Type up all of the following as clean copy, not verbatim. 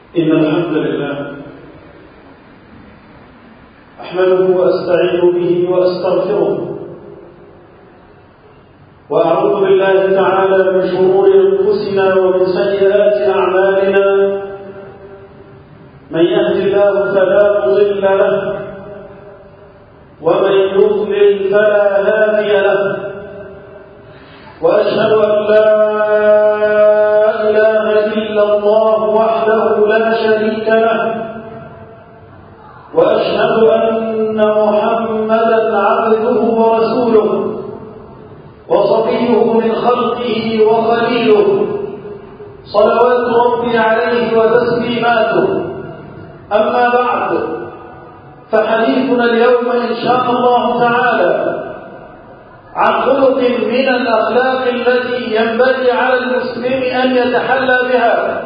إن الحمد لله أحمده وأستعين به وأستغفره، وأعوذ بالله تعالى من شرور أنفسنا ومن سيئات أعمالنا. من يهد الله فلا مضل له، ومن يضلل فلا هادي له، وأشهد أن لا إله إلا الله وحده لا شريك له، وأشهد أن محمدا عبده ورسوله وصفيه من خلقه وخليله، صلوات ربي عليه وتسليماته. أما بعد، فحديثنا اليوم إن شاء الله تعالى عن خلق من الأخلاق التي ينبغي على المسلم أن يتحلى بها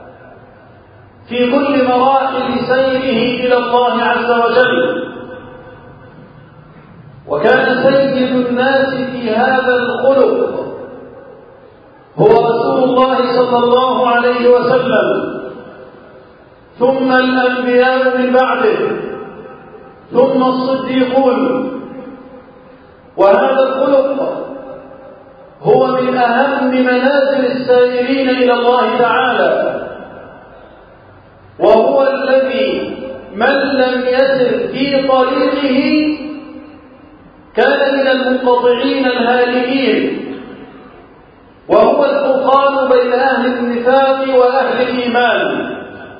في كل مراحل سيره إلى الله عز وجل. وكان سيد الناس في هذا الخلق هو رسول الله صلى الله عليه وسلم، ثم الأنبياء من بعده، ثم الصديقون. وهذا الخلق هو من أهم منازل السائرين إلى الله تعالى، وهو الذي من لم يسر في طريقه كان من المنقطعين الهالكين، وهو الفرقان بين أهل النفاق وأهل الإيمان،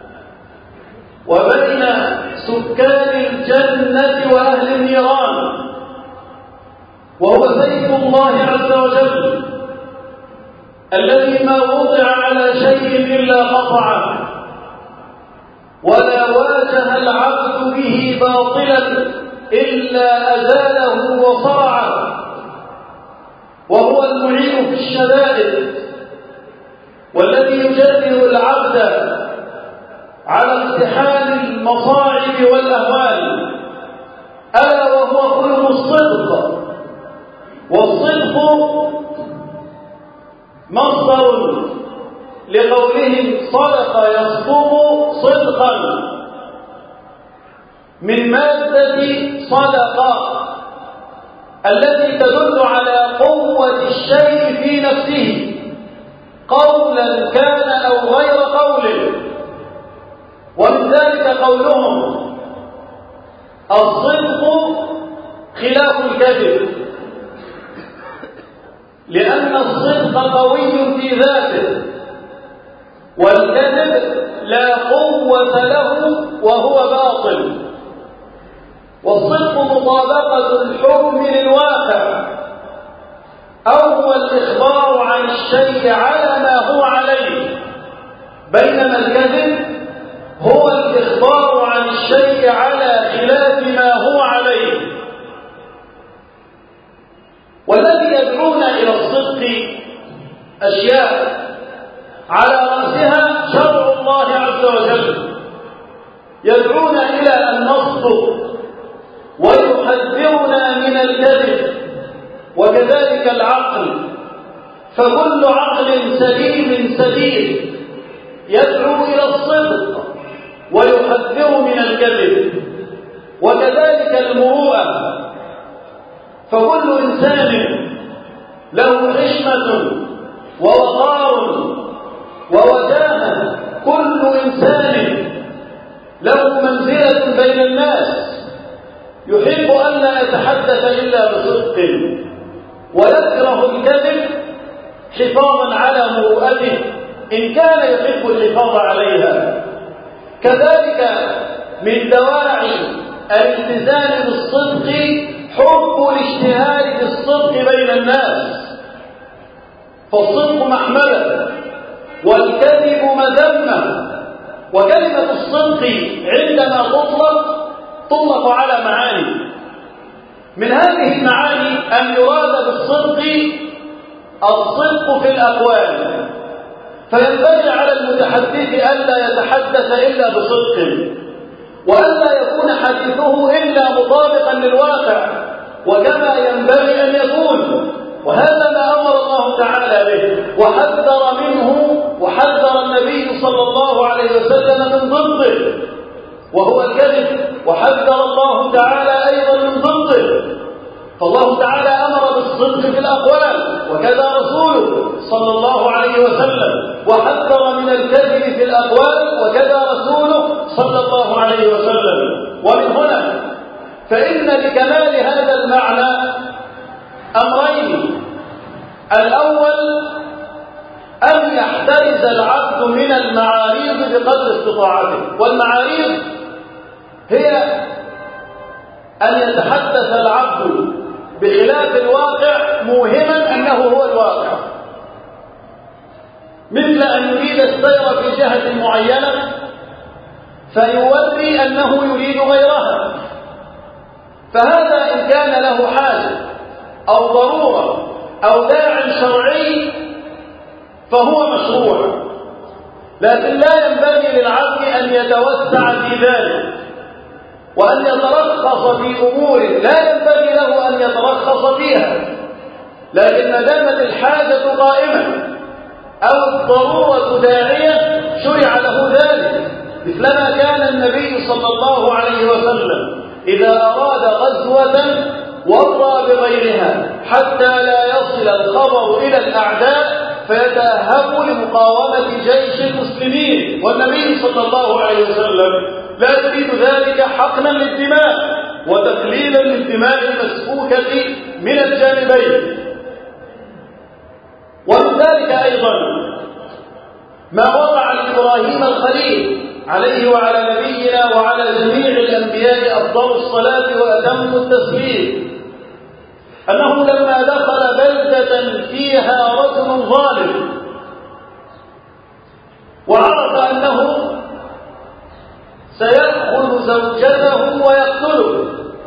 وبين سكان الجنة وأهل النيران، وهو سيف الله عز وجل الذي ما وضع على شيء إلا قطعه، ولا واجه العبد به باطلا إلا أزاله وصرعه، وهو المعين في الشدائد، والذي يجرئ العبد على اقتحام المصاعب والأهوال، ألا وهو خلق الصدق. والصدق مصدر لقولهم صدق يصدق صدقا، من مادة صدق التي تدل على قوة الشيء في نفسه، قولا كان أو غير قول. ومن ذلك قولهم الصدق خلاف الكذب، لأن الصدق قوي في ذاته، والكذب لا قوة له وهو باطل. والصدق مطابقة الحكم للواقع، أو هو الإخبار عن الشيء على ما هو عليه، بينما الكذب هو الإخبار عن الشيء على خلاف ما هو عليه. والذي يدعون إلى الصدق أشياء على رأسها شرع الله عز وجل، يدعون إلى أن نصدق ويحذرنا من الكذب، وكذلك العقل، فكل عقل سليم سديد يدعو إلى الصدق ويحذر من الكذب، وكذلك المروءة، فكل إنسان له حشمة ووقار ووجاهة، كل إنسان له منزلة بين الناس، يحب أن لا يتحدث إلا بصدق، ويكره الكذب حفاظا على مروءته إن كان يحب الحفاظ عليها. كذلك من دواعي الالتزام بالصدق حب الاشتهار بالصدق بين الناس، فالصدق محمدة والكذب مذمة. وكلمة الصدق عندما تطلق على معاني، من هذه المعاني أن يراد بالصدق الصدق في الأقوال، فينبغي على المتحدث ألا يتحدث إلا بصدق، وألا يكون حديثه إلا مطابقا للواقع وكما ينبغي أن يكون. وهذا ما أمر الله تعالى به وحذر منه، وحذر النبي صلى الله عليه عليه وسلم من ضده وهو الكذب، وحذر الله تعالى أيضا من ضده. فالله تعالى أمر بالصدق في الأقوال وكذا رسوله صلى الله عليه وسلم، وحذر من الكذب في الأقوال وكذا رسوله صلى الله عليه وسلم. ومن هنا فإن لكمال هذا المعنى أمرين: الأول أن يحترز العبد من المعاريض بقدر استطاعته، والمعاريض هي أن يتحدث العبد بخلاف الواقع موهما أنه هو الواقع، مثل أن يريد السير في جهة معينة فيوري أنه يريد غيرها، فهذا إن كان له حاجة أو ضرورة أو داع شرعي فهو مشروع، لكن لا ينبغي للعبد أن يتوسع في ذلك وأن يترخص في أمور لا ينبغي له أن يترخص فيها، لكن ما دامت الحاجة قائمة أو الضرورة داعية شرع له ذلك، مثلما كان النبي صلى الله عليه وسلم إذا أراد غزوة ورى بغيرها حتى لا يصل الخبر إلى الأعداء فيتأهب لمقاومة جيش المسلمين، والنبي صلى الله عليه وسلم لا يريد ذلك حقنا للدماء وتقليلا للدماء المسفوكة من الجانبين. ومن ذلك أيضا ما وقع لإبراهيم الخليل عليه وعلى نبينا وعلى جميع الأنبياء أفضل الصلاة وأتم التسليم، أنه لما دخل بلدة فيها رجل ظالم وعرف أنه سيأخذ زوجته ويقتله،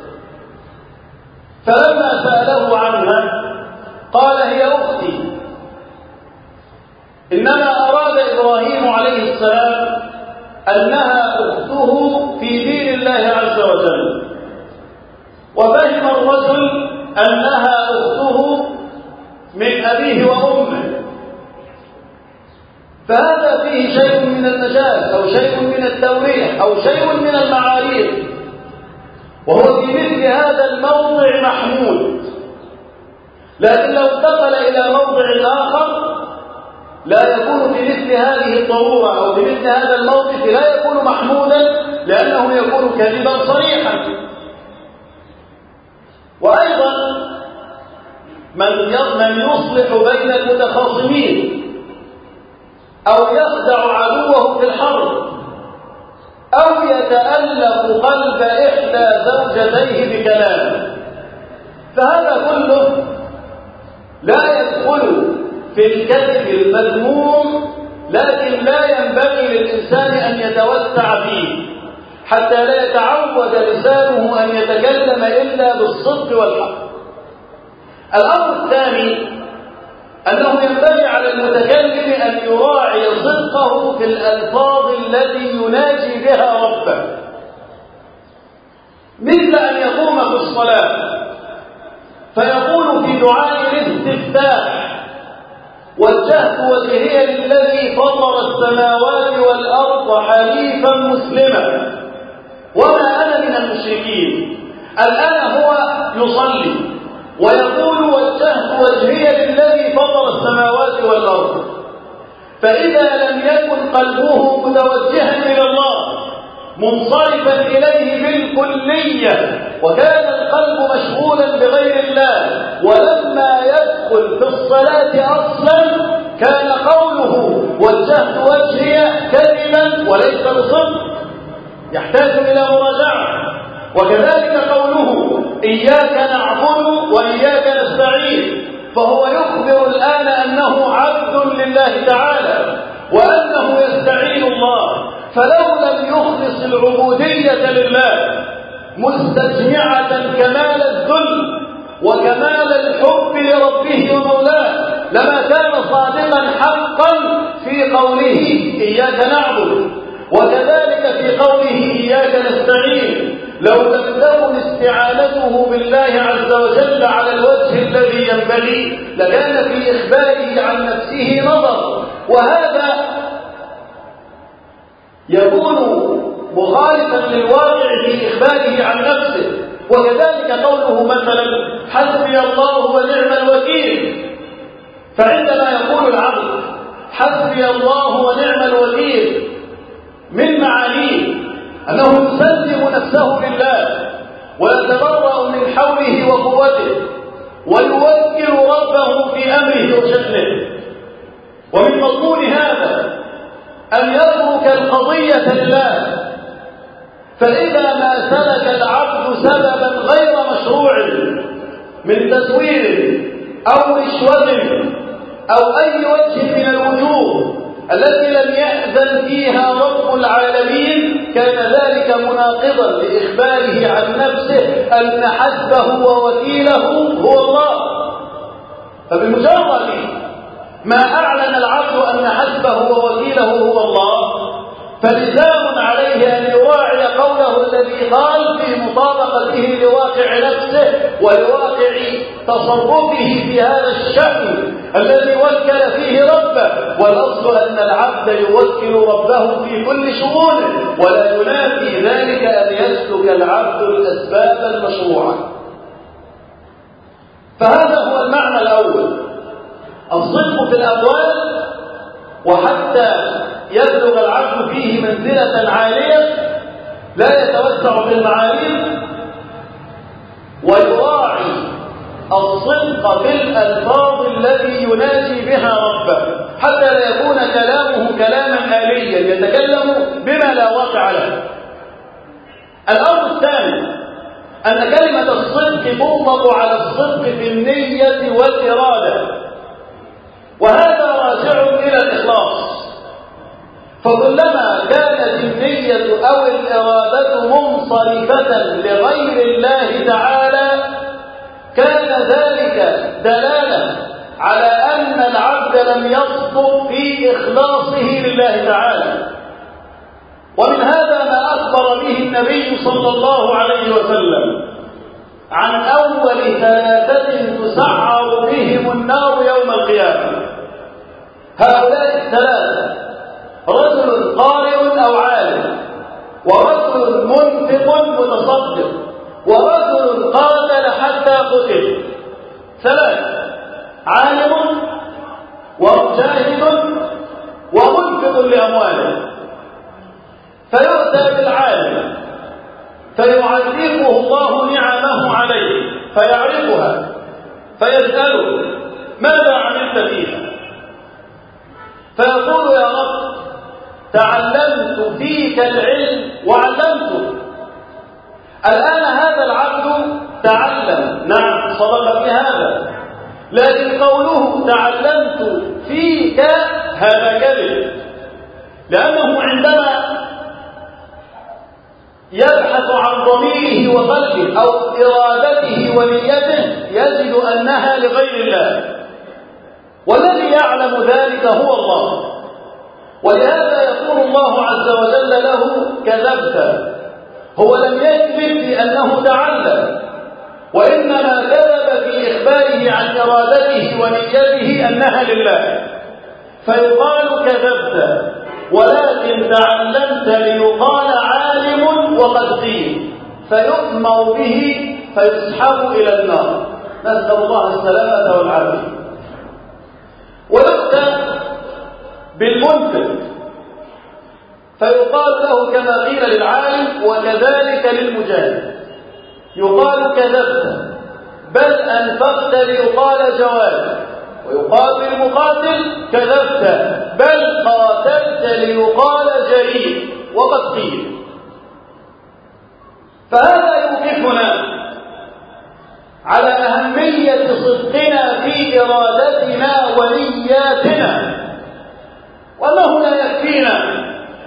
فلما سأله عنها قال: هي أختي. إنما أراد إبراهيم عليه السلام أنها أخته في دين الله عز وجل، وفهم الرجل أنها أخته من أبيه وأمه، فهذا فيه شيء من المجاز أو شيء من التوريح أو شيء من المعاريض، وهو في مثل هذا الموضع محمود. لكن لو انتقل إلى موضع آخر لا يكون في مثل هذه الضرورة أو في مثل هذا الموقف لا يكون محمودا، لأنه يكون كذبا صريحا. وأيضا من يصلح بين المتخاصمين أو يخدع عدوه في الحرب أو يتألف قلب إحدى زوجتيه بكلامه، فهذا كله لا يدخل في الكذب المذموم، لكن لا ينبغي للإنسان أن يتوسع فيه حتى لا يتعود لسانه أن يتكلم إلا بالصدق والحق. الأمر الثاني أنه ينبغي على المتكلم أن يراعي صدقه في الألفاظ التي يناجي بها ربه، مثل أن يقوم في الصلاة فيقول في دعاء الاستفتاح: وجهت وجهي للذي فطر السماوات والأرض حنيفا مسلما وما أنا من المشركين. الآن هو يصلي ويقول: وجهت وجهي للذي فطر السماوات والأرض، فإذا لم يكن قلبه متوجها إلى الله منصرفا إليه بالكلية وكان القلب مشغولا بغير الله، ولما يدخل في الصلاة أصلا كان قوله وجهت وجهي كذبا وليس بصدق، يحتاج إلى مراجعة. وكذلك قوله إياك نعبد وإياك نستعين، فهو يخبر الآن أنه عبد لله تعالى وأنه يستعين الله، فلو لم يخلص العبودية لله مستجمعة كمال الذل وكمال الحب لربه ومولاه لما كان صادقا حقا في قوله إياك نعبد، وكذلك في قوله إياك نستعين. لو لم تكن استعانته بالله عز وجل على الوجه الذي ينبغي لكان في إخباره عن نفسه نظر، وهذا يكون مخالفا للواقع في إخباره عن نفسه. وكذلك قوله مثلا حسبي الله ونعم الوكيل، فعندما يقول العبد حسبي الله ونعم الوكيل من معانيه أنه يسلم نفسه لله ويتبرأ من حوله وقوته ويوكل ربه في أمره وشأنه. ومن مضمون هذا أن يترك القضية لله، فإذا ما سلك العبد سببا غير مشروع من تزوير أو رشوة أو أي وجه من الوجوه التي لم يأذن فيها رب العالمين، كان ذلك مناقضا لإخباره عن نفسه أن حسبه ووكيله هو الله. فبمجرد ما أعلن العبد أن حسبه ووكيله هو الله، فلزام عليه أن يراعي قوله الذي قال في مطابقته لواقع نفسه ولواقع تصرفه في هذا الشأن الذي وكل فيه ربه. والأصل أن العبد يوكل ربه في كل شؤونه، ولا ينافي ذلك أن يسلك العبد الأسباب المشروعة. فهذا هو المعنى الأول، الصدق في الأقوال، وحتى يبلغ العبد فيه منزلة عالية لا يتوسع في المعاريف، ويراعي الصدق بالألفاظ التي يناجي بها ربه، حتى لا يكون كلامه كلاما آليا يتكلم بما لا واقع له. الأمر الثاني أن كلمة الصدق تطلق على الصدق في النية والإرادة، وهذا راجع إلى الإخلاص. فكلما كانت النية أو الإرادة منصرفة لغير الله تعالى كان ذلك دلالة على أن العبد لم يصدق في إخلاصه لله تعالى. ومن هذا ما أخبر به النبي صلى الله عليه وسلم عن أول ثلاثة تسعر بهم النار يوم القيامة. هؤلاء الثلاثة: رجل قارئ أو عالم، ورجل منفق متصدق، ورجل قاتل حتى قتل. ثلاثة: عالم ومجاهد ومنفق لأمواله. فيؤتى بالعالم فيعرفه الله نعمه عليه فيعرفها، فيسأله ماذا عملت فيها؟ فيقول يا رب تعلمت فيك العلم وعلمته. الآن هذا العبد تعلم، نعم صدق في هذا، لكن قوله تعلمت فيك هذا كذب، لأنه عندما يبحث عن ضميره وقلبه أو إرادته ونيته يجد أنها لغير الله، والذي يعلم ذلك هو الله. ولهذا يقول الله عز وجل له كذبت. هو لم يكذب بأنه تعلم، وإنما كذب في إخباره عن إرادته ونيته أنها لله، فيقال كذبت. ولكن تعلمت ليقال عالم وقد قيل، فيؤمر به فيسحب إلى النار، نسأل الله السلامة والعافية. ويؤتى بالمنفق فيقال له كما قيل للعالم وكذلك للمجاهد، يقال كذبت بل أنفقت ليقال جواد، ويقال للمقاتل كذبت بل قاتلت ليقال جريء وقد قيل. فهذا يوقفنا على أهمية صدقنا في إرادتنا ونياتنا، وأنه لا يكفينا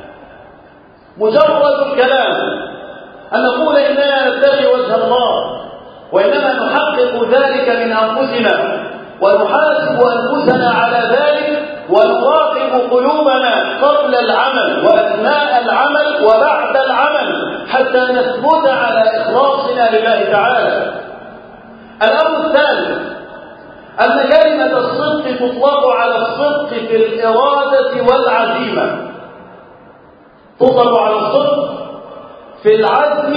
مجرد الكلام أن نقول إننا نبتغي وجه الله، وإنما نحقق ذلك من أنفسنا ونحاسب أنفسنا على ذلك ونراقب قلوبنا قبل العمل وأثناء العمل وبعد العمل حتى نثبت على إخلاصنا لله تعالى. الأمر الثالث أن كلمة الصدق تطلق على الصدق في الإرادة والعزيمة. تطلب على الصدق في العزم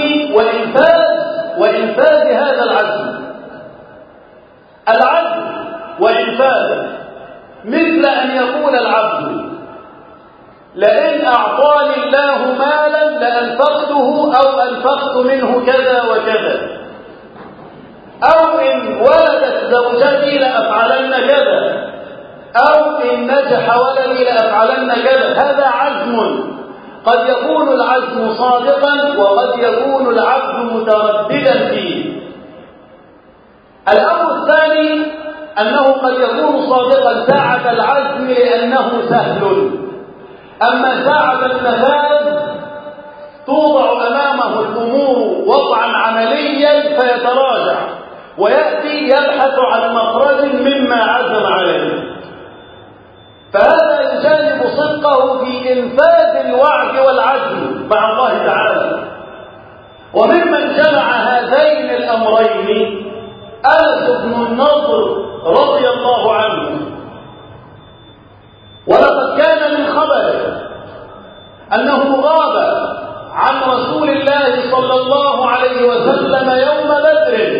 وإنفاذ هذا العزم. العزم وإنفاذه مثل أن يقول العبد: لئن أعطاني الله مالا لأنفقته أو أنفقت منه كذا وكذا، أو إن ولدت زوجتي لأفعلن كذا، أو إن نجح ولدي لأفعلن كذا. هذا عزم، قد يكون العزم صادقا وقد يكون العبد مترددا فيه. الأمر الثاني أنه قد يكون صادقا ساعة العزم لأنه سهل، أما ساعة النفاذ توضع أمامه الأمور وضعا عمليا فيتراجع ويأتي يبحث عن مخرج مما عزم عليه. فهذا يجانب صدقه في إنفاذ الوعد والعزم مع الله تعالى. وممن جمع هذين الأمرين أنس بن النضر رضي الله عنه. ولقد كان من خبره أنه غاب عن رسول الله صلى الله عليه وسلم يوم بدر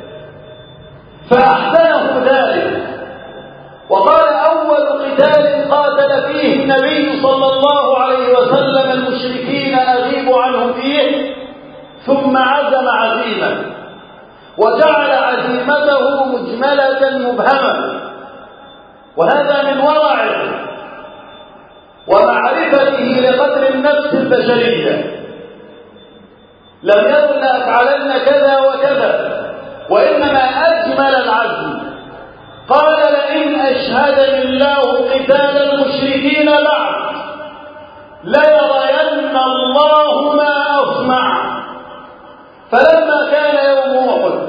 فأحسنه ذلك، وقال: أول قتال قاتل فيه النبي صلى الله عليه وسلم المشركين أغيب عنهم فيه، ثم عزم عزيمة وجعل عزيمته مجملة مبهمة. وهذا من ورعه ومعرفته لقدر النفس البشرية. لم يقل لأفعلن كذا وكذا، وإنما أجمل العزم. قال: لئن أشهدني الله قتال المشركين بعد ليرين الله ما أصنع. فلما كان يوم أحد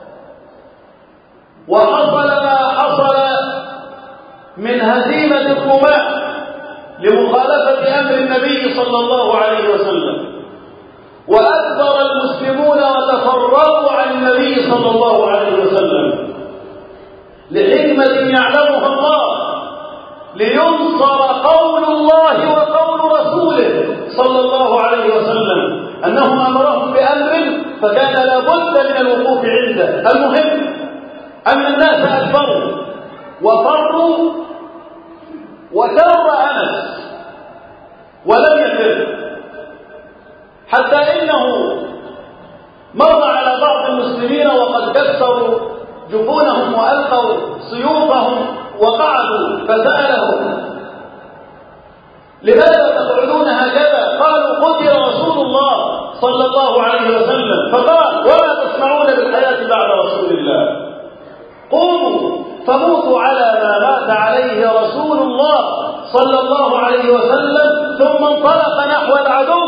وحصل ما حصل من هزيمة الرومان لمخالفة أمر النبي صلى الله عليه وسلم، وأكبر المسلمون وتفرقوا عن النبي صلى الله عليه وسلم لحكمة يعلمها الله، لينصر قول الله وقول رسوله صلى الله عليه وسلم، أنه أمرهم بأمر فكان لابد من الوقوف عنده. المهم أن الناس أكبروا وفروا، وكر أنس ولم يفر، حتى إنه مر على بعض المسلمين وقد كسروا جبونهم وألقوا سيوفهم وقعدوا، فسألهم: لماذا تقعدون هكذا؟ قالوا: قتل رسول الله صلى الله عليه وسلم. فقال: وما تصنعون بالحياة بعد رسول الله؟ قوموا فموتوا على ما مات عليه رسول الله صلى الله عليه وسلم. ثم انطلق نحو العدو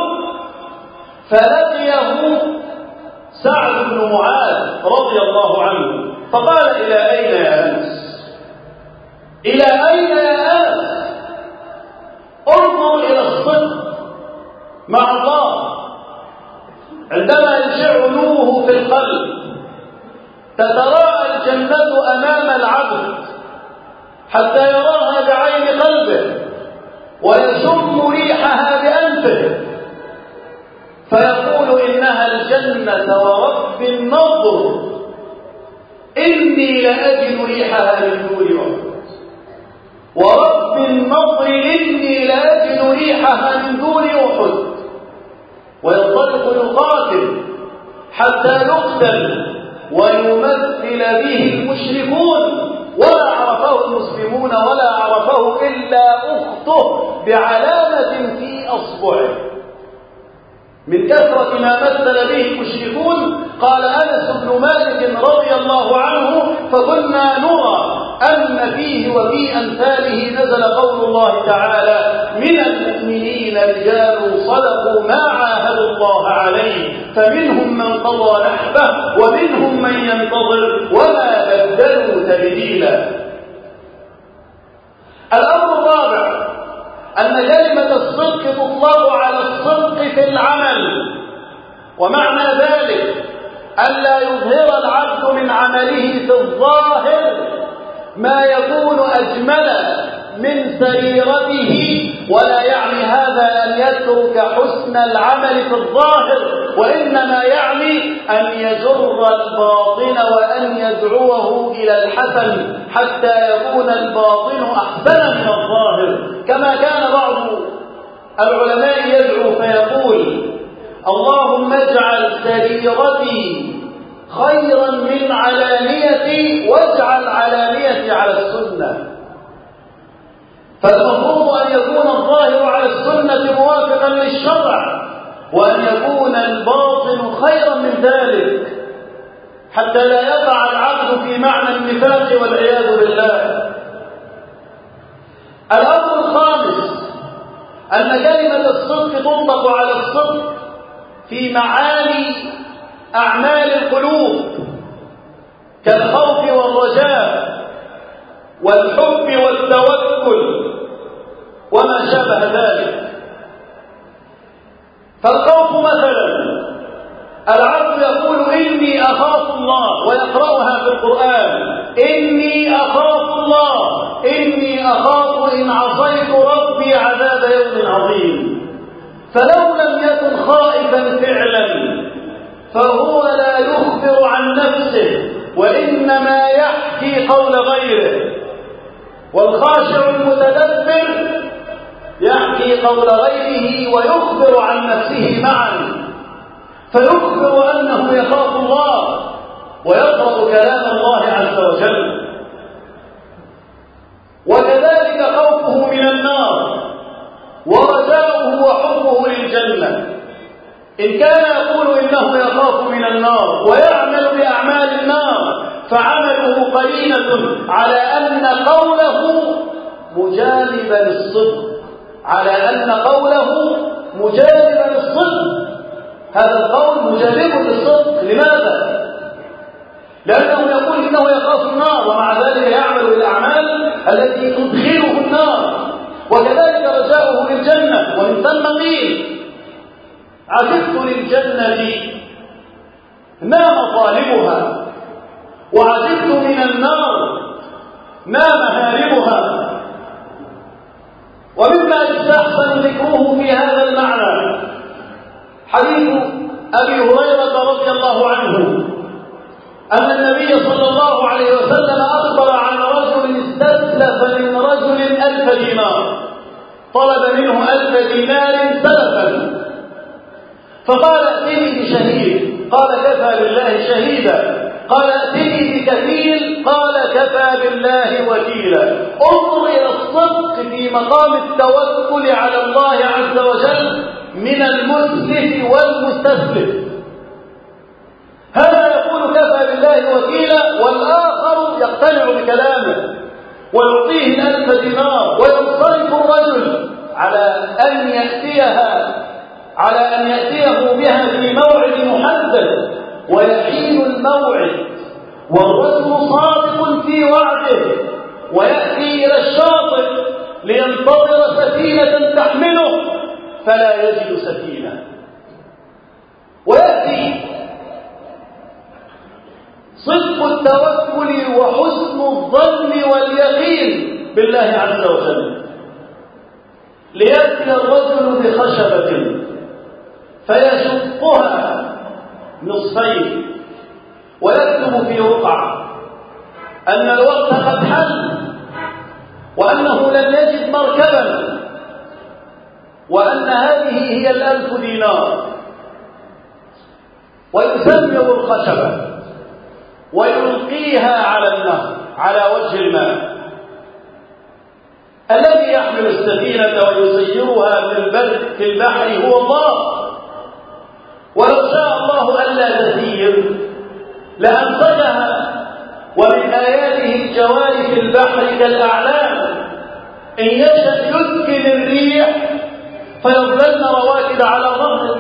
فلقيه سعد بن معاذ رضي الله عنه، فقال: إلى أين يا أنس؟ إلى أين يا أنس؟ انظر إلى الصدق مع الله. عندما يشع نوره في القلب تتراءى الجنة أمام العبد حتى يراها بعين قلبه ويشم ريحها بأنفه فيقول: إنها الجنة ورب النضر إني لأجد ريحها من دون أحد، ورب النضر إني لأجد ريحها من دون أحد. وينطلق يقاتل حتى يقتل ويمثل به المشركون، ولا عرفه المسلمون ولا عرفه إلا أخته بعلامة في أصبعه من كثرة ما مثل به المشركون. قال أنس بن مالك رضي الله عنه: فكنا نرى أن فيه وفي أمثاله نزل قول الله تعالى: من المؤمنين رجال صدقوا ما عاهدوا الله عليه فمنهم من قضى نحبه ومنهم من ينتظر وما بدلوا تبديلا. الأمر الرابع أن كلمة الصدق تطلق على الصدق في العمل، ومعنى ذلك ألا يظهر العبد من عمله في الظاهر ما يكون أجمل من سريرته ولا يعني هذا أن يترك حسن العمل في الظاهر، وإنما يعني أن يجر الباطن وأن يدعوه إلى الحسن حتى يكون الباطن أحسن من الظاهر، كما كان بعض العلماء يدعو فيقول: اللهم اجعل سريرتي خيرا من علانيتي واجعل علانيتي على السنة. فالمفروض أن يكون الظاهر على السنة موافقا للشرع، وأن يكون الباطن خيرا من ذلك، حتى لا يقع العبد في معنى النفاق والعياذ بالله. الأمر الخامس أن كلمة الصدق تطلق على الصدق في معاني أعمال القلوب كالخوف والرجاء والحب والتوكل وما شابه ذلك. فالخوف مثلا العبد يقول: إني أخاف الله، ويقرأها في القرآن: إني أخاف الله، إني أخاف إن عصيت ربي عذاب يوم عظيم. فلو لم يكن خائفا فعلا فهو لا يخبر عن نفسه، وإنما يحكي قول غيره. والخاشع المتدبر يحكي قول غيره ويخبر عن نفسه معا، فيخبر أنه يخاف الله ويقرأ كلام الله عز وجل. وكذلك خوفه من النار ورجاؤه وحبه للجنة. إن كان يقول إنه يخاف من النار ويعمل بأعمال النار فعمله قرينة على أن قوله مجانبا للصدق، على أن قوله مجانبا للصدق. هذا القول مجانب للصدق. لماذا؟ لأنه يقول إنه يخاف النار ومع ذلك يعمل بالأعمال التي تدخله النار. وكذلك رجاؤه للجنة، ومن ثم قيل: عجبت للجنة ما مطالبها، وعجبت من النار ما مهاربها. ومما يستحسن ذكره في هذا المعنى حديث أبي هريرة رضي الله عنه أن النبي صلى الله عليه وسلم أخبر عن رجل استسلف من رجل 1000 دينار، طلب منه 1000 دينار سلفا، فقال: ائتني بشهيد، قال: كفى بالله شهيدا، قال: ائتني بكفيل، قال: كفى بالله وكيلا. انظر إلى الصدق في مقام التوكل على الله عز وجل من المسلف والمستسلف. هذا يقول كفى بالله وكيلا، والآخر يقتنع بكلامه ويعطيه 1000 دينار، وينصرف الرجل على أن يأتيه بها في موعد محدد، ويحين الموعد والرجل صادق في وعده، ويأتي إلى الشاطئ لينتظر سفينة تحمله فلا يجد سفينة، ويأتي صدق التوكل وحسن الظن واليقين بالله عز وجل، ليأتي الرجل بخشبة فيشقها نصفين ويكتب في رقعة أن الوقت قد حل، وأنه لن يجد مركبا، وأن هذه هي 1000 دينار، ويسمر الخشبة ويلقيها على النهر على وجه الماء. الذي يحمل السفينة ويسيرها في البحر هو الله، ولو شاء الله ألا تسير لأنصجها. ومن آياته الجوار في البحر كالأعلام، إن يشأ يسكن الريح فيظللن رواكد على ظهره،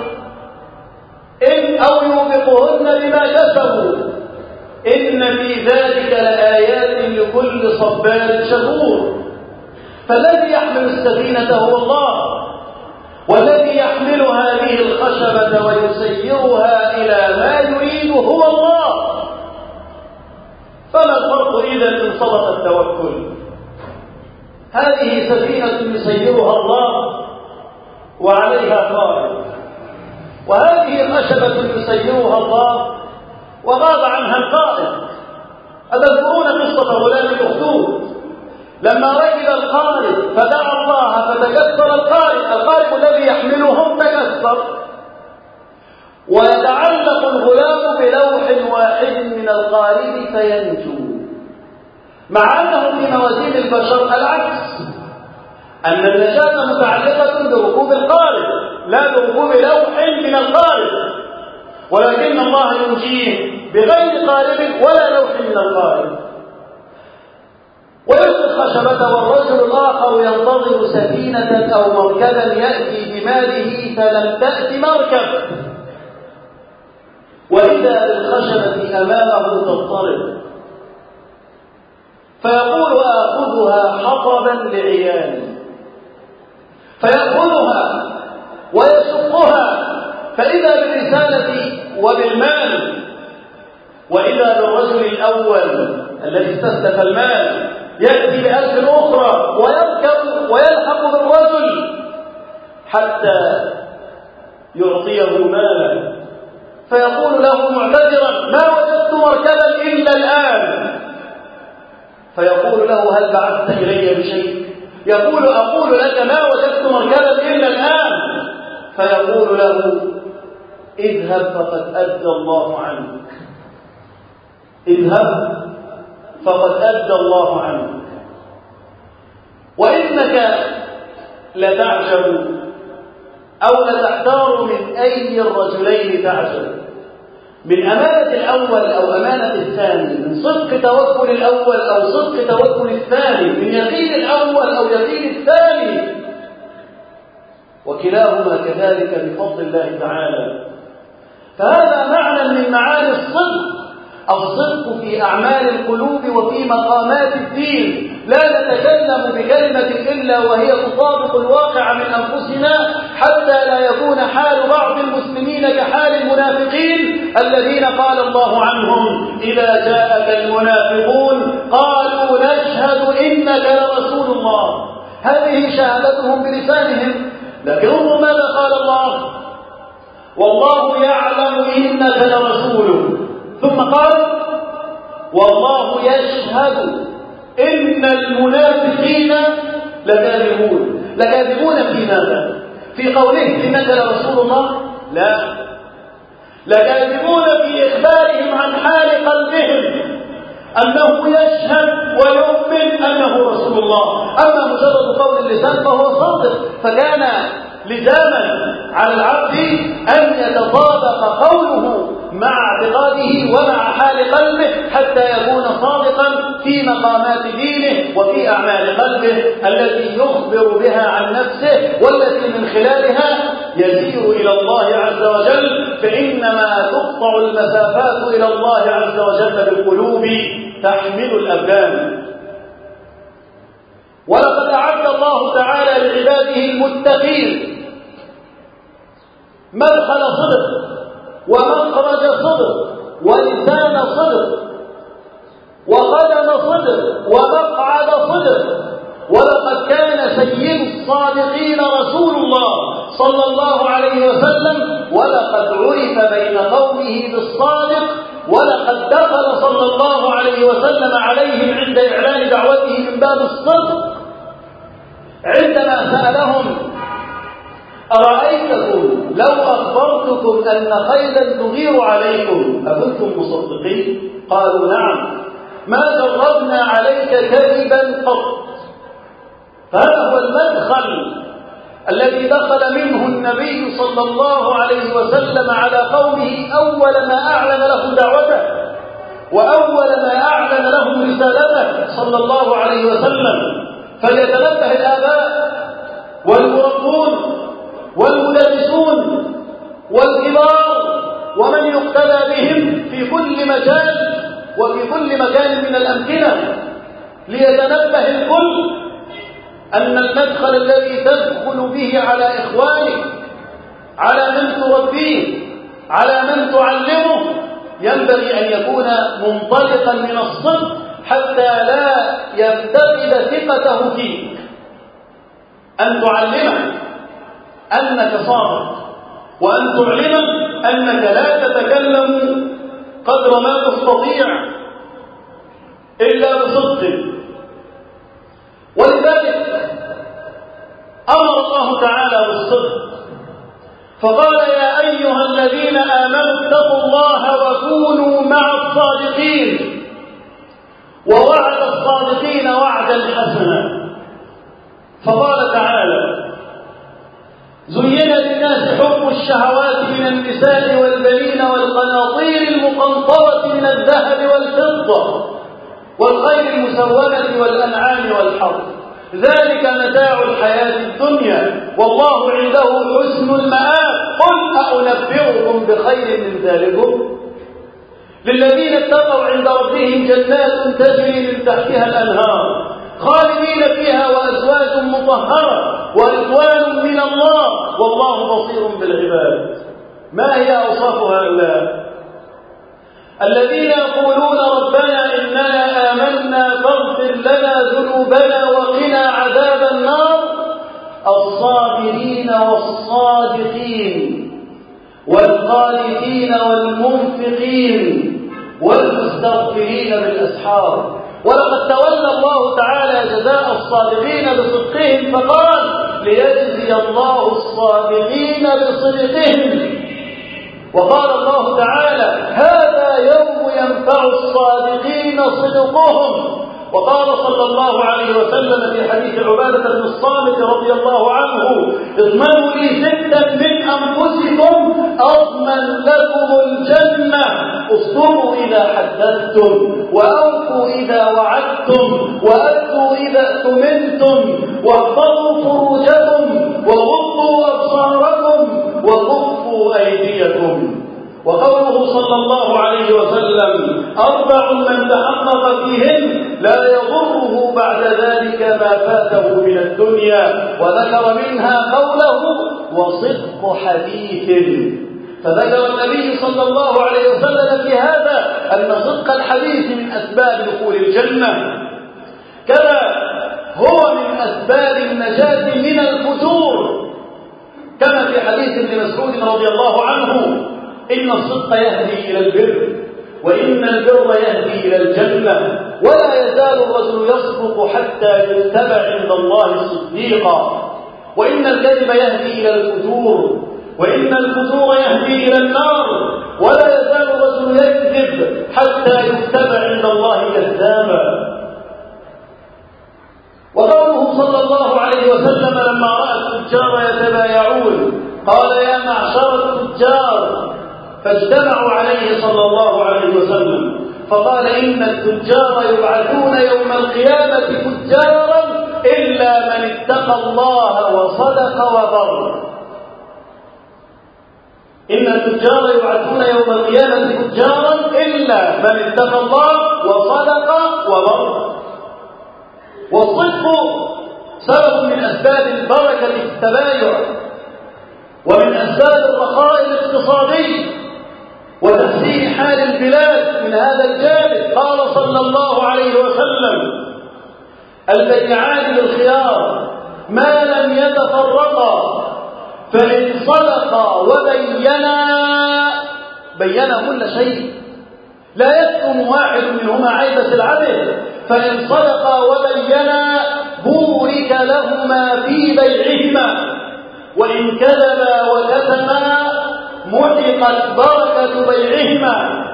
أو يوبقهن بما كسبوا، إن في ذلك لآيات لكل صبار شكور. فالذي يحمل السفينة هو الله، والذي يحمل هذه الخشبة ويسيرها إلى ما يريد هو الله. فما الفرق إذا إن صدق التوكل؟ هذه سفينة يسيرها الله وعليها قائد، وهذه خشبة يسيرها الله وغاب عنها القائد. أتذكرون قصة غلام الأخدود لما ركب القارب فدعا الله فتكسر القارب الذي يحملهم تكسر، ويتعلق الغلام بلوح واحد من القارب فينجو، مع أنه في موازين البشر العكس، أن النجاة متعلقة بركوب القارب لا بركوب لوح من القارب، ولكن الله ينجيه بغير قارب ولا لوح من القارب. ويلقي الخشبة والرجل الآخر ينتظر سفينة أو مركبا يأتي بماله فلم تأت مركب، وإذا بالخشبة أمامه تضطرب، فيقول آخذها حطبا لعيالي، فيأخذها ويشقها، فإذا بالرسالة وبالمال، وإذا بالرجل الأول الذي استسلف المال يأتي بألف أخرى ويركب ويلحق بالرجل حتى يعطيه مالا، فيقول له معتذرا ما وجدت مركبا إلا الآن، فيقول له هل بعثت إلي بشيء؟ يقول أقول لك ما وجدت مركبا إلا الآن، فيقول له اذهب فقد أدى الله عنك، اذهب فقد أدى الله عنك. وإنك لتعجب أو لتحتار من أي الرجلين تعجب، من أمانة الأول أو أمانة الثاني، من صدق توكل الأول أو صدق توكل الثاني، من يقين الأول أو يقين الثاني، وكلاهما كذلك بفضل الله تعالى. فهذا معنى من معاني الصدق في أعمال القلوب وفي مقامات الدين. لا نتكلم بكلمة إلا وهي تطابق الواقع من أنفسنا، حتى لا يكون حال بعض المسلمين كحال المنافقين الذين قال الله عنهم إذا جاءك المنافقون قالوا نشهد إنك لرسول الله. هذه شهادتهم بلسانهم، لكن انظروا ماذا قال الله: والله يعلم إنك لرسوله، ثم قال والله يشهد إن المنافقين لكاذبون. لكاذبون في ماذا؟ في قولهم إنك لرسول الله؟ لا، لكاذبون في إخبارهم عن حال قلبهم أنه يشهد ويؤمن أنه رسول الله. أما مجرد قول اللسان فهو صادق، فكان لزاما على العبد أن يتطابق قوله مع اعتقاده ومع حال قلبه حتى يكون صادقا في مقامات دينه وفي أعمال قلبه التي يخبر بها عن نفسه، والتي من خلالها يسير إلى الله عز وجل. فإنما تقطع المسافات إلى الله عز وجل بالقلوب تحمل الأبدان. ولقد أعد الله تعالى لعباده المتقين مدخل صدق ومخرج صدق ولسان صدق وقدم صدق ومقعد صدق. ولقد كان سيد الصادقين رسول الله صلى الله عليه وسلم، ولقد عرف بين قومه بالصادق، ولقد دخل صلى الله عليه وسلم عليهم عند إعلان دعوته من باب الصدق عندما سألهم: أرأيتكم لو أخبرتكم أن خيلا تغير عليكم أكنتم مصدقين؟ قالوا: نعم، ما جربنا عليك كذبا قط. فهذا هو المدخل الذي دخل منه النبي صلى الله عليه وسلم على قومه أول ما أعلن لهم دعوته وأول ما أعلن لهم رسالته صلى الله عليه وسلم. فليتنبه الآباء والمربون والمدرسون والكبار ومن يقتدى بهم في كل مجال وفي كل مكان من الأمكنة، ليتنبه الكل أن المدخل الذي تدخل به على إخوانك، على من تربيه، على من تعلمه، ينبغي أن يكون منطلقا من الصدق حتى لا يفتقد ثقته فيك. أن تعلمه أنك صادق، وأن تعلمه أنك لا تتكلم قدر ما تستطيع إلا بصدق. ولذلك أمر الله تعالى بالصدق فقال: يا أيها الذين آمنوا اتقوا الله وكونوا مع الصادقين، ووعد الصادقين وعدا حسنا. فقال تعالى: زين للناس حب الشهوات من النساء والبنين والقناطير المقنطرة من الذهب والفضة والخيل المسومة والأنعام والحرث، ذلك متاع الحياة الدنيا والله عنده حسن المآب. قل أنبئكم بخير من ذلكم للذين اتقوا عند ربهم جنات تجري من تحتها الأنهار خالدين فيها وأزواج مطهرة ورضوان من الله والله بصير بالعباد. ما هي أوصاف هؤلاء؟ الذين يقولون: ربنا إننا آمنا فاغفر لنا ذنوبنا وقنا عذاب النار. الصابرين والصادقين والقانتين والمنفقين والمستغفرين بالأسحار. ولقد تولى الله تعالى جزاء الصادقين بصدقهم فقال: ليجزي الله الصادقين بصدقهم. وقال الله تعالى: هذا يوم ينفع الصادقين صدقهم. وقال صلى الله عليه وسلم في حديث عبادة بن الصامت رضي الله عنه: اضمنوا لي 6 من أنفسكم أضمن لكم الجنة: اصدقوا إذا حدثتم، وأوفوا إذا وعدتم، وأدوا إذا اؤتمنتم، واحفظوا فروجكم، وغضوا أبصاركم، وكفوا أيديكم. وقوله صلى الله عليه وسلم: 4 من تحقق فيهن لا يضره بعد ذلك ما فاته من الدنيا. وذكر منها قوله: وصدق حديث. فذكر النبي صلى الله عليه وسلم في هذا أن صدق الحديث من أسباب دخول الجنة، كما هو من أسباب النجاة من الفتور، كما في حديث ابن مسعود رضي الله عنه: إن الصدق يهدي إلى البر، وإن البر يهدي إلى الجنة، ولا يزال الرجل يصدق حتى يكتب عند الله صديقا. وإن الكذب يهدي إلى الفجور، وإن الفجور يهدي إلى النار، ولا يزال الرجل يكذب حتى يكتب عند الله كذابا. وقوله صلى الله عليه وسلم لما رأى التجار يتبايعون قال: يا معشر التجار، فاجتمعوا عليه صلى الله عليه وسلم فقال: إن التجار يبعثون يوم القيامة تجارا إلا من اتقى الله وصدق وبر. إن التجار يبعثون يوم القيامة تجارا إلا من اتقى الله وصدق وبر. والصدق سبب من أسباب البركة في التبايع، ومن أسباب الرخاء الاقتصادي وتحسين حال البلاد. من هذا الجانب قال صلى الله عليه وسلم: البيعان بالخيار ما لم يتفرقا، فإن صدقا بينا كل شيء، لا يكتم واحد منهما عيب سلعته، فإن صدقا وبينا بورك لهما في بيعهما، وإن كذبا وكتما محقت بركة بيعهما.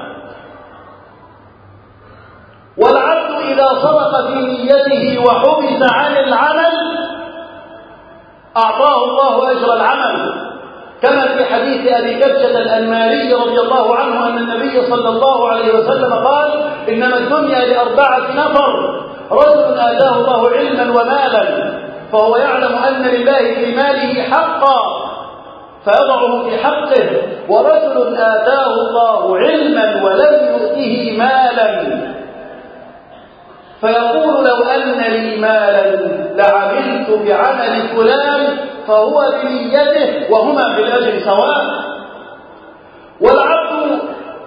والعبد إذا صدق في نيته وحبس عن العمل أعطاه الله أجر العمل، كما في حديث أبي كبشة الأنماري رضي الله عنه أن النبي صلى الله عليه وسلم قال: إنما الدنيا ل4 نفر: رجل آتاه الله علما ومالا فهو يعلم أن لله في ماله حقا فيضعه في حقه، ورجل آتاه الله علما ولم يؤته مالا فيقول: لو أن لي مالا لعملت بعمل فلان، فهو بنيته وهما في الأجر سواء. والعبد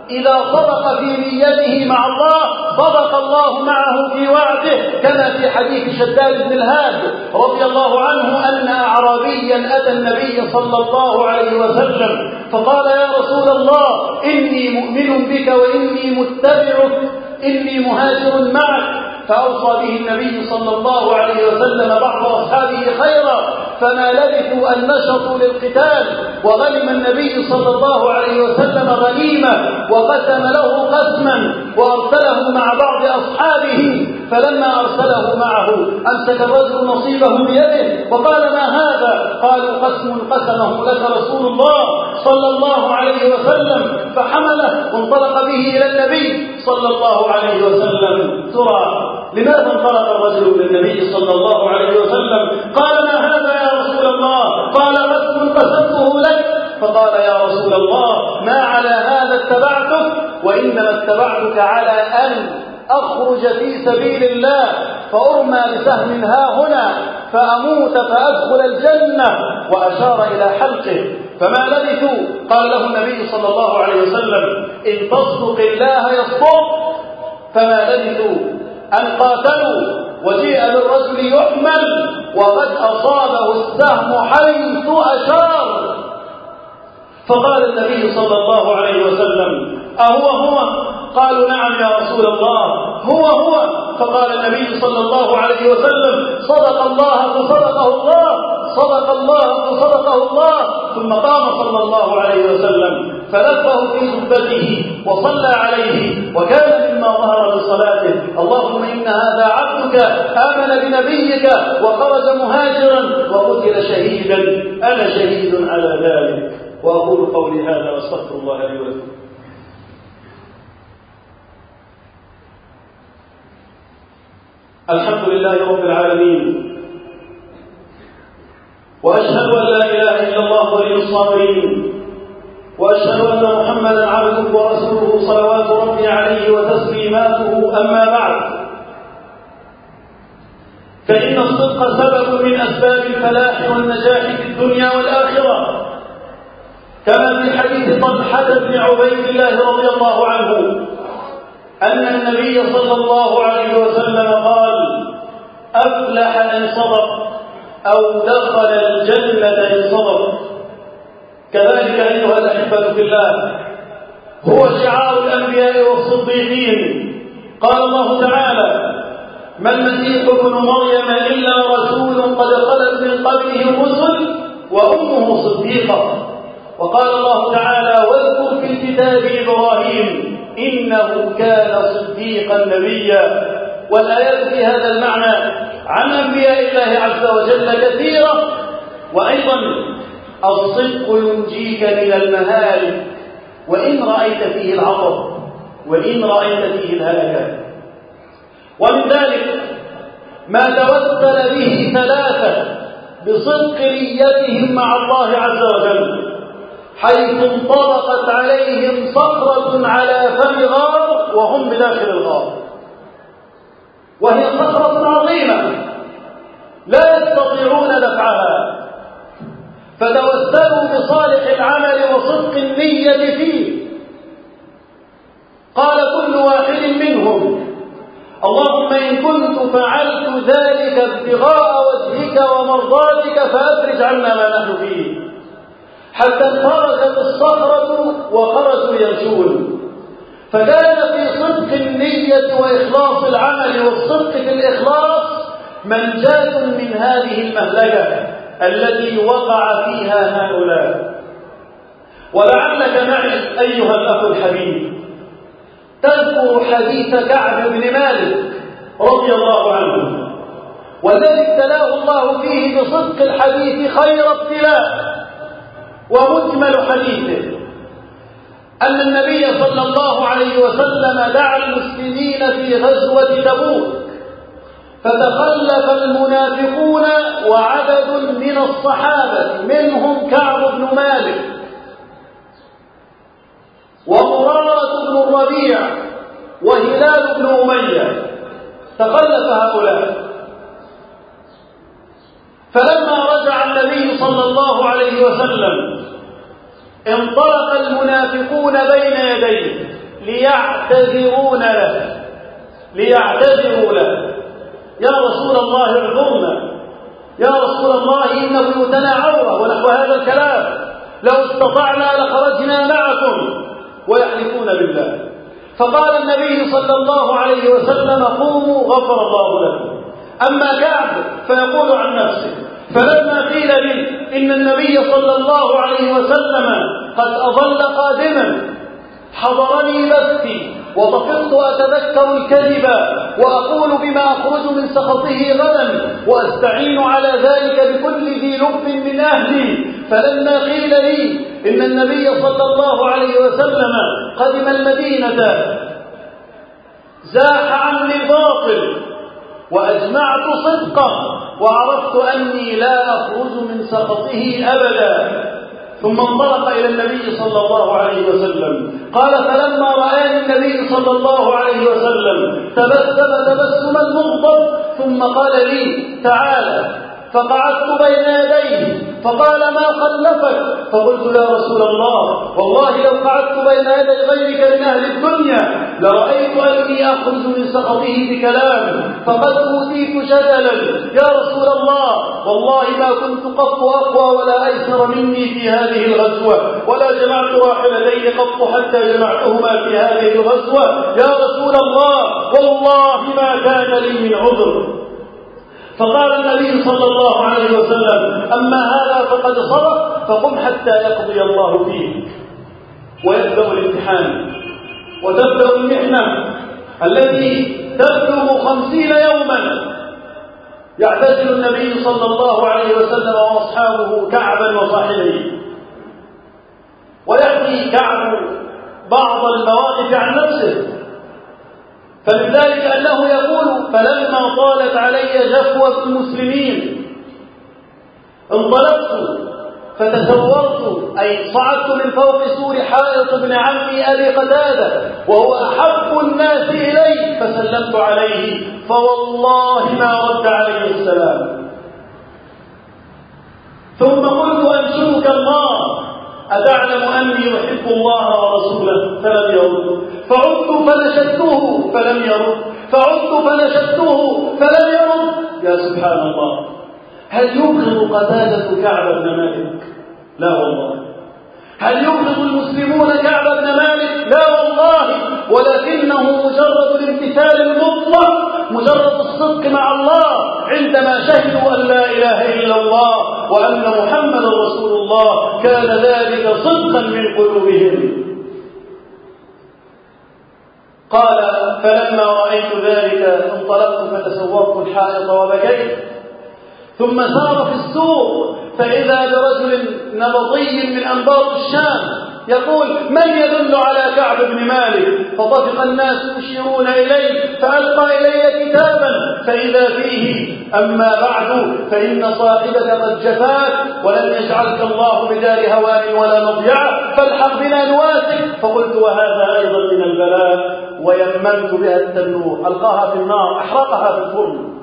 إذا صدق في نيته مع الله صدق الله معه في وعده، كما في حديث شداد بن الهاد رضي الله عنه أن أعرابيا أتى النبي صلى الله عليه وسلم فقال: يا رسول الله، إني مؤمن بك وإني متبعك، إني مهاجر معك. فأوصى به النبي صلى الله عليه وسلم بعض أصحابه خيرا، فما لبثوا أن نشطوا للقتال، وغنم النبي صلى الله عليه وسلم غنيمة وقسم له قسما وأرسله مع بعض أصحابه. فلما أرسله معه أمسك الرجل نصيبه بيده وقال: ما هذا؟ قالوا: قسم قسمه لك رسول الله صلى الله عليه وسلم. فحمله وانطلق به إلى النبي صلى الله عليه وسلم. ترى لماذا انطلق الرجل إلى النبي صلى الله عليه وسلم؟ قال: ما هذا يا رسول الله؟ قال: قسم قسمته لك. فقال: يا رسول الله، ما على هذا اتبعتك، وإنما اتبعتك على أن أخرج في سبيل الله فأرمى بسهم ها هنا فأموت فأدخل الجنة، وأشار إلى حلقه. فما لبثوا، قال له النبي صلى الله عليه وسلم: إن تصدق الله يصدق. فما لبثوا أن قاتلوا، وجيء بالرجل يحمل وقد أصابه السهم حيث أشار. فقال النبي صلى الله عليه وسلم: أهو هو؟ قالوا: نعم يا رسول الله، هو. فقال النبي صلى الله عليه وسلم: صدق الله فصدقه الله، صدق الله فصدقه الله. ثم قام صلى الله عليه وسلم فلفه في جبته وصلى عليه، وكان مما ظهر من صلاته: اللهم إن هذا عبدك آمن بنبيك وخرج مهاجرا وقتل شهيدا، أنا شهيد على ذلك. وأقول قولي هذا واستغفر الله لي ولكم. الحمد لله رب العالمين، وأشهد أن لا إله إلا الله ولي الصابرين، وأشهد أن محمدا عبده ورسوله صلوات ربي عليه وتسليماته. أما بعد، فإن الصدق سبب من أسباب الفلاح والنجاح في الدنيا والآخرة، كما في حديث طلحة بن عبيد الله رضي الله عنه أن النبي صلى الله عليه وسلم قال: أفلح إن صدق، أو دخل الجنة إن صدق. كذلك أيها الأحبة في الله، هو شعار الأنبياء والصديقين. قال الله تعالى: ما المسيح ابن مريم إلا رسول قد خلت من قبله الرسل وأمه صديقة. وقال الله تعالى: واذكر في الكتاب إبراهيم إنه كان صديقا نبيا. والآيات في هذا المعنى عن أنبياء الله عز وجل كثيرة. وأيضا الصدق ينجيك من المهالك، وإن رأيت فيه العطب، وإن رأيت فيه الهلكة. ومن ذلك ما توسل به ثلاثة بصدق نيتهم مع الله عز وجل، حيث انطبقت عليهم صخرة على فم غار وهم بداخل الغار، وهي صخرة عظيمة لا يستطيعون دفعها، فتوسلوا بصالح العمل وصدق النية فيه. قال كل واحد منهم: اللهم إن كنت فعلت ذلك ابتغاء وجهك ومرضاتك فأفرج عنا ما نحن فيه. حتى انفرجت الصخرة وخرجوا يمشون. فكان في صدق النية وإخلاص العمل والصدق في الإخلاص منجاة من هذه المهلكة التي وقع فيها هؤلاء. ولعلك معي أيها الأخ الحبيب تذكر حديث كعب بن مالك رضي الله عنه، والذي ابتلاه الله فيه بصدق الحديث خير ابتلاء. ومجمل حديثه أن النبي صلى الله عليه وسلم دعا المسلمين في غزوة تبوك، فتخلف المنافقون وعدد من الصحابة منهم كعب بن مالك ومرارة بن الربيع وهلال بن أمية، تخلف هؤلاء. فلما رجع النبي صلى الله عليه وسلم انطلق المنافقون بين يديه ليعتذروا له: يا رسول الله اعذرنا، يا رسول الله إن بيوتنا عورة، ونحو هذا الكلام، لو استطعنا لخرجنا معكم، ويحلفون بالله. فقال النبي صلى الله عليه وسلم: قوموا غفر الله لكم. أما كعب فيقول عن نفسه: فلما قيل لي إن النبي صلى الله عليه وسلم قد أظل قادما حضرني بثي وطفقت أتذكر الكذب وأقول بما أخرج من سخطه غدا وأستعين على ذلك بكل ذي لب من أهلي. فلما قيل لي إن النبي صلى الله عليه وسلم قدم المدينة زاح عني الباطل وأجمعت صدقه وعرفت أني لا أخرج من سخطه أبدا. ثم انطلق إلى النبي صلى الله عليه وسلم. قال: فلما رآني النبي صلى الله عليه وسلم تبسم تبسما مغضب، ثم قال لي: تعالى. فقعدت بين يديه فقال: ما خلفك؟ فقلت: يا رسول الله، والله لو قعدت بين يدي غيرك من أهل الدنيا لرأيت أني أخرج من سخطه بكلام، فقد أوتيت جدلا يا رسول الله، والله ما كنت قط أقوى ولا أيسر مني في هذه الغزوة، ولا جمعت راحلتين قط حتى جمعتهما في هذه الغزوة، يا رسول الله والله ما كان لي من عذر. فقال النبي صلى الله عليه وسلم: أما هذا فقد صدق، فقم حتى يقضي الله فيك. ويبدأ الامتحان وتبدأ المحنة التي تبلغ 50 يوما. يعتزل النبي صلى الله عليه وسلم وأصحابه كعبا وصاحبيه، ويحكي كعب بعض المواقف عن نفسه، فمن ذلك أنه يقول: فلما طالت علي جفوة المسلمين انطلقت فتسورت، أي صعدت من فوق سور حائط ابن عمي أبي قتادة وهو أحب الناس إلي، فسلمت عليه فوالله ما رد عليه السلام. ثم قلت: أنشدك الله، أتعلم أني أحب الله ورسوله؟ فلم يرد. فعدت فنشدته فلم يرد، فعدت فنشدته فلم يرد. يا سبحان الله، هل يبغض قتادة كعب بن مالك؟ لا والله. هل يبغض المسلمون كعب بن مالك؟ لا والله، ولكنه مجرد الامتثال المطلق، مجرد الصدق مع الله عندما شهدوا أن لا إله إلا الله وأن محمد رسول الله، كان ذلك صدقا من قلوبهم. قال: فلما رأيت ذلك انطلقت فتسورت الحائط وبكيت، ثم سار في السوق فإذا برجل نبطي من أنباط الشام يقول: من يدل على كعب بن مالك؟ فطفق الناس يشيرون إليه، فألقى إلي كتابا فإذا فيه: أما بعد فإن صاحبك قد جفاك ولن يجعلك الله بدار هوان ولا مضيعة، فالحق بنا نواسك. فقلت: وهذا أيضا من البلاء. ويمنت بها التنور، ألقاها في النار أحرقها في الفرن.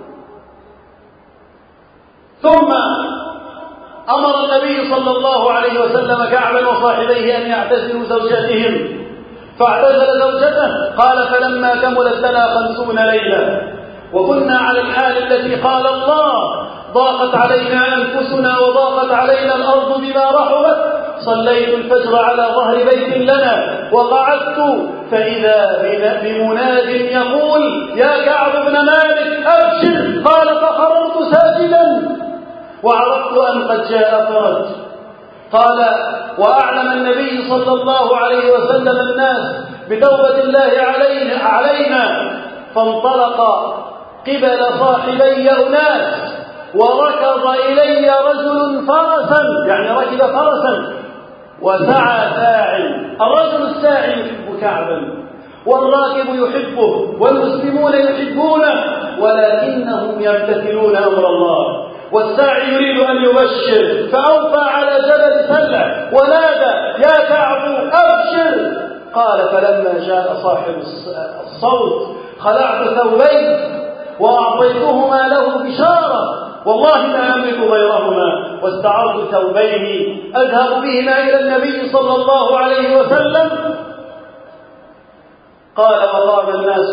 ثم أمر النبي صلى الله عليه وسلم كعبا وصاحبيه أن يعتزلوا زوجاتهم، فاعتزل زوجته. قال: فلما كملت لنا 50 ليلة وكنا على الحال التي قال الله: ضاقت علينا أنفسنا وضاقت علينا الأرض بما رحبت، صليت الفجر على ظهر بيت لنا وقعدت فإذا بمناد يقول: يا كعب بن مالك أبشر. قال: فخررت ساجدا وعرفت أن قد جاء فرج. قال: وأعلم النبي صلى الله عليه وسلم الناس بتوبة الله علينا، فانطلق قبل صاحبي أناس وركض إلي رجل فرسا، يعني ركب فرسا، وسعى ساعي. الرجل الساعي يحب كعبا والراكب يحبه والمسلمون يحبونه، ولكنهم يمتثلون أمر الله. والساعي يريد أن يبشر، فأوفى على جبل سلع ونادى: يا كعب أبشر. قال: فلما جاء صاحب الصوت خلعت ثوبين وأعطيتهما له بشارة، والله ما أملك غيرهما، واستعرت ثوبين أذهب بهما إلى النبي صلى الله عليه وسلم قال: وقام الناس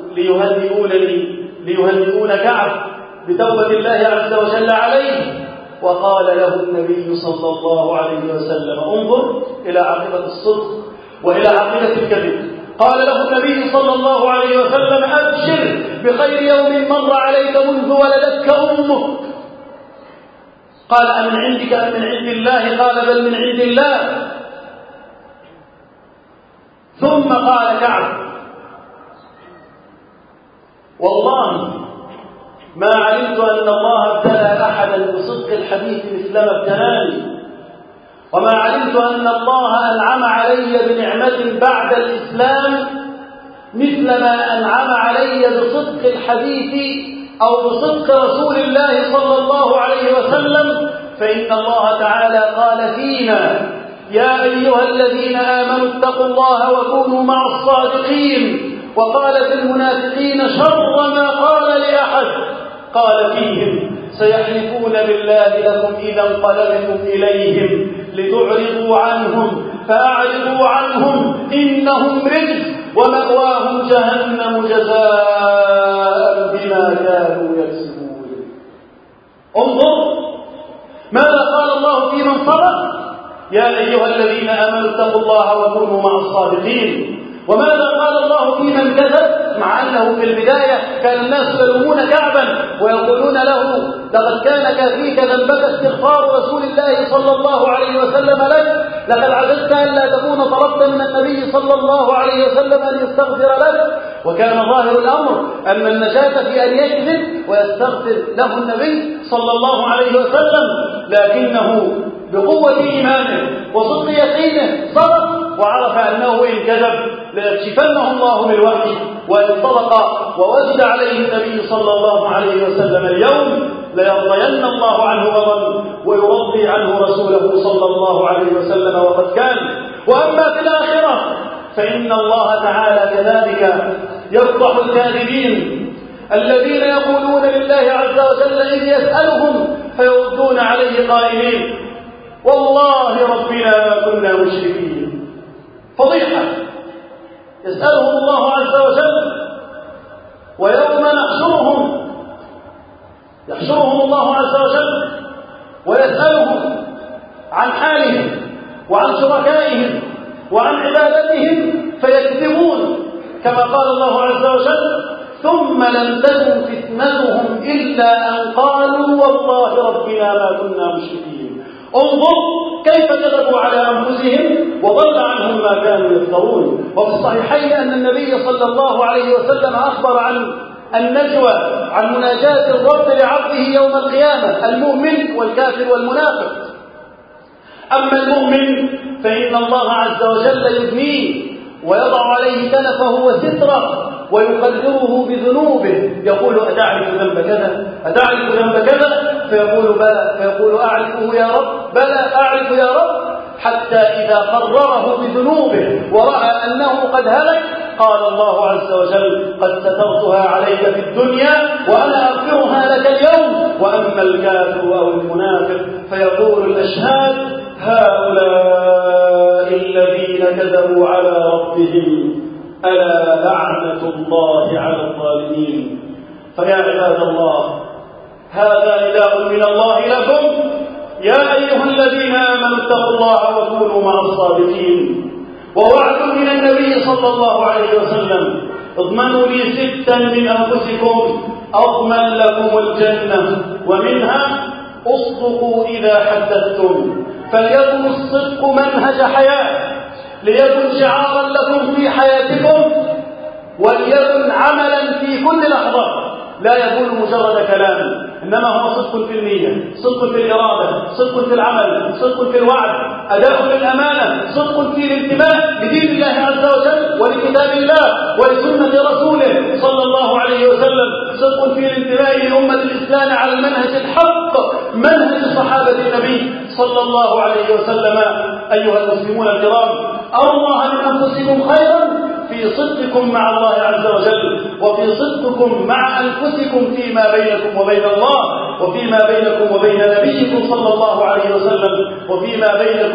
ليهنئون كعب بتوبة الله عز وجل عليه، وقال له النبي صلى الله عليه وسلم: انظر إلى عاقبة الصدق وإلى عاقبة الكذب. قال له النبي صلى الله عليه وسلم: أبشر بخير يوم مر عليك منذ ولدتك أمك. قال: أمن عندك أم من عند الله؟ قال: بل من عند الله. ثم قال كعب: والله ما علمت أن الله ابتلى أحدا بصدق الحديث مثلما ابتلاني، وما علمت أن الله أنعم علي بنعمة بعد الإسلام مثل ما أنعم علي بصدق الحديث أو بصدق رسول الله صلى الله عليه وسلم. فإن الله تعالى قال فينا: يا أيها الذين آمنوا اتقوا الله وكونوا مع الصادقين. وقال في المنافقين شر ما قال لأحد، قال فيهم: سيحلفون بالله لكم إذا انقلبتم إليهم لتعرضوا عنهم فأعرضوا عنهم إنهم رجس ومأواهم جهنم جزاء بما كانوا يكسبون. انظر ماذا قال الله في من صدق: يا أيها الذين آمنوا اتقوا الله وكونوا مع الصادقين. وماذا قال الله في من كذب؟ مع أنه في البداية كان الناس يلومون كعبا ويقولون له: لقد كان كافيك ذنبك استغفار رسول الله صلى الله عليه وسلم لك، لقد عجزت ألا تكون طلبت من النبي صلى الله عليه وسلم أن يستغفر لك. وكان ظاهر الأمر أن النجاة في أن يكذب ويستغفر له النبي صلى الله عليه وسلم، لكنه بقوة إيمانه وصدق يقينه صدق وعرف أنه إن كذب ليكشفنه الله بالوحي، وإن صدق ووجد عليه النبي صلى الله عليه وسلم اليوم ليرضين الله عنه غضا ويرضي عنه رسوله صلى الله عليه وسلم وقد كان. وأما في الآخرة فإن الله تعالى كذلك يفضح الكاذبين الذين يقولون لله عز وجل إذ يسألهم فيردون عليه قائلين: والله ربنا ما كنا مشركين. فضيحة يسألهم الله عز وجل، ويوم يحشرهم الله عز وجل ويسألهم عن حالهم وعن شركائهم وعن عبادتهم فيكذبون كما قال الله عز وجل: ثم لم تكن فتنتهم إلا أن قالوا والله ربنا ما كنا مشركين. انظر كيف كذبوا على أنفسهم وضل عنهم ما كانوا يفترون. وفي الصحيحين أن النبي صلى الله عليه وسلم أخبر عن النجوى، عن مناجاة الرب لعبده يوم القيامة، المؤمن والكافر والمنافق. أما المؤمن فإن الله عز وجل يدنيه ويضع عليه كنفه وستره ويقدره بذنوبه، يقول: أتعرف ذنب كذا؟ أتعرف ذنب كذا؟ فيقول: بلى. فيقول: أعرفه يا رب؟ بلى أعرف يا رب. حتى إذا قرره بذنوبه ورأى أنه قد هلك قال الله عز وجل: قد سترتها عليك في الدنيا وأنا أغفرها لك اليوم. وأما الكافر أو المنافق فيقول الأشهاد: هؤلاء الذين كذبوا على ربهم ألا لعنة الله على الظالمين. فيا عباد الله، هذا نداء من الله لكم: يا أيها الذين آمنوا اتقوا الله وكونوا مع الصادقين. ووعد من النبي صلى الله عليه وسلم: اضمنوا لي 6 من أنفسكم أضمن لكم الجنة، ومنها: اصدقوا إذا حدثتم، فليكن الصدق منهج حياة، ليكن شعارا لكم في حياتكم، وليكن عملا في كل لحظة، لا يكون مجرد كلام، إنما هو صدق في النية، صدق في الإرادة، صدق في العمل، صدق في الوعد، أداء للأمانة، صدق في الانتماء لدين الله عز وجل ولكتاب الله ولسنة رسوله صلى الله عليه وسلم، صدق في الانتماء لأمة الإسلام على المنهج الحق، منهج صحابة النبي صلى الله عليه وسلم. أيها المسلمون الكرام، أروا الله من أنفسكم خيرا في صدقكم مع الله عز وجل، وفي صدقكم مع أنفسكم فيما بينكم وبين الله، وفيما بينكم وبين نبيكم صلى الله عليه وسلم، وفيما بينكم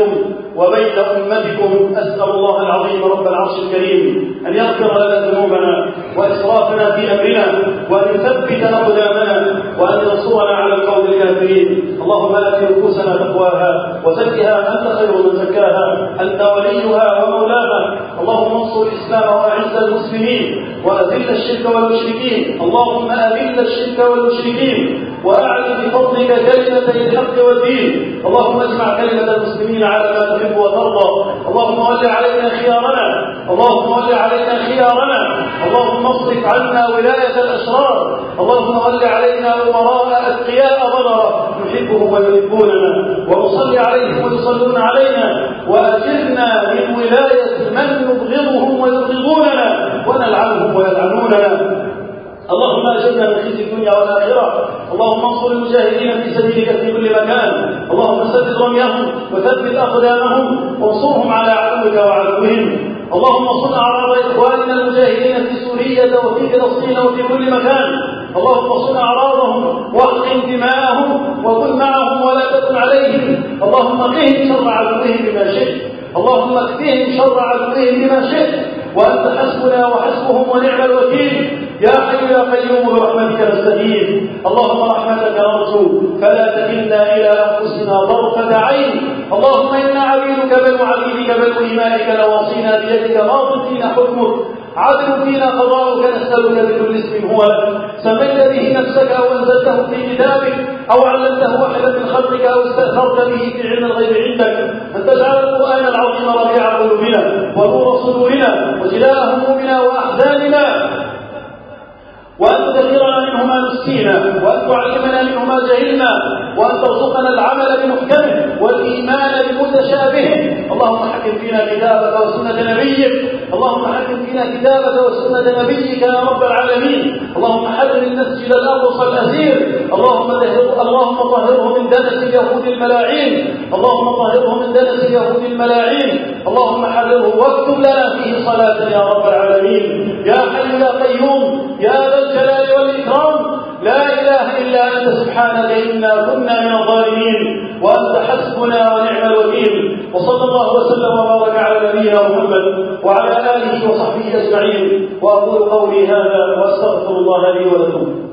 وبين أمتكم. أسأل الله العظيم رب العرش الكريم أن يغفر لنا ذنوبنا وإسرافنا في أمرنا، وأن يثبت أقدامنا، وأن ينصرنا على القوم الكافرين. اللهم آت نفوسنا تقواها وزكها أنت خير من زكاها، أنت وليها ومولاها. اللهم انصر الإسلام وأعز المسلمين وأذل الشرك والمشركين. اللهم أذل الشرك والمشركين وأعلن بفضلك كلمتي الحق والدين. اللهم اجمع كلمة المسلمين على ما تحب وترضى. اللهم ول علينا خيارنا، اللهم ول علينا خيارنا. اللهم اصرف عنا ولاية الأشرار. اللهم ول علينا أمراء أتقياء بررة نحبهم ويحبوننا ونصلي عليهم ويصلون علينا، وأجرنا من ولاية من نبغضهم ويبغضوننا ونلعنهم ويلعنوننا. اللهم اجرنا من خزي الدنيا والاخره. اللهم انصر المجاهدين في سبيلك في كل مكان. اللهم سدد رميهم وثبت اقدامهم وانصرهم على عدوك وعدوهم. اللهم صل اعراض اخواننا المجاهدين في سوريا وفي فلسطين وفي كل مكان. اللهم صل اعراضهم واحقن دماءهم وكن معهم ولا تكن عليهم. اللهم قهم شر عدوهم بما شئت. اللهم اكفهم شر عدوهم بما شئت، وانت حسبنا وحسبهم ونعم الوكيل. يا حي يا قيوم برحمتك نستغيث. اللهم رحمتك نرجو فلا تكلنا الى انفسنا طرفة عين. اللهم انا عبيدك بنو عبيدك بنو ايمانك نواصينا بيدك ماض فينا حكمك عدل فينا قضاؤك. نسألك بكل اسم هو سميت به نفسك أو أنزلته في كتابك أو علمته أحدا من خلقك أو استأثرت به في علم الغيب عندك أن تجعل القرآن العظيم ربيع قلوبنا ونور صدورنا وجلاء همومنا وأحزاننا، وأن تذكرنا منه ما نسينا، وأن تعلمنا منه ما جهلنا، وأن ترزقنا العمل بمحكمه والإيمان بمتشابهه. اللهم حكم فينا كتابك وسنة نبيك. اللهم حكم فينا كتابك وسنة نبيك يا رب العالمين. اللهم حرر المسجد الأقصى الأزير. اللهم طهره من دنس اليهود الملاعين. اللهم طهره من دنس اليهود الملاعين. اللهم حرره واكتب لنا فيه صلاة يا رب العالمين. يا حي يا قيوم يا ذا الجلال والإكرام، لا إله إلا أنت سبحانك إنا كنا من الظالمين، وأنت حسبنا ونعم الوكيل. وصلى الله وسلم وبارك على نبينا محمد وعلى آله وصحبه أجمعين. وأقول قولي هذا وأستغفر الله لي ولكم.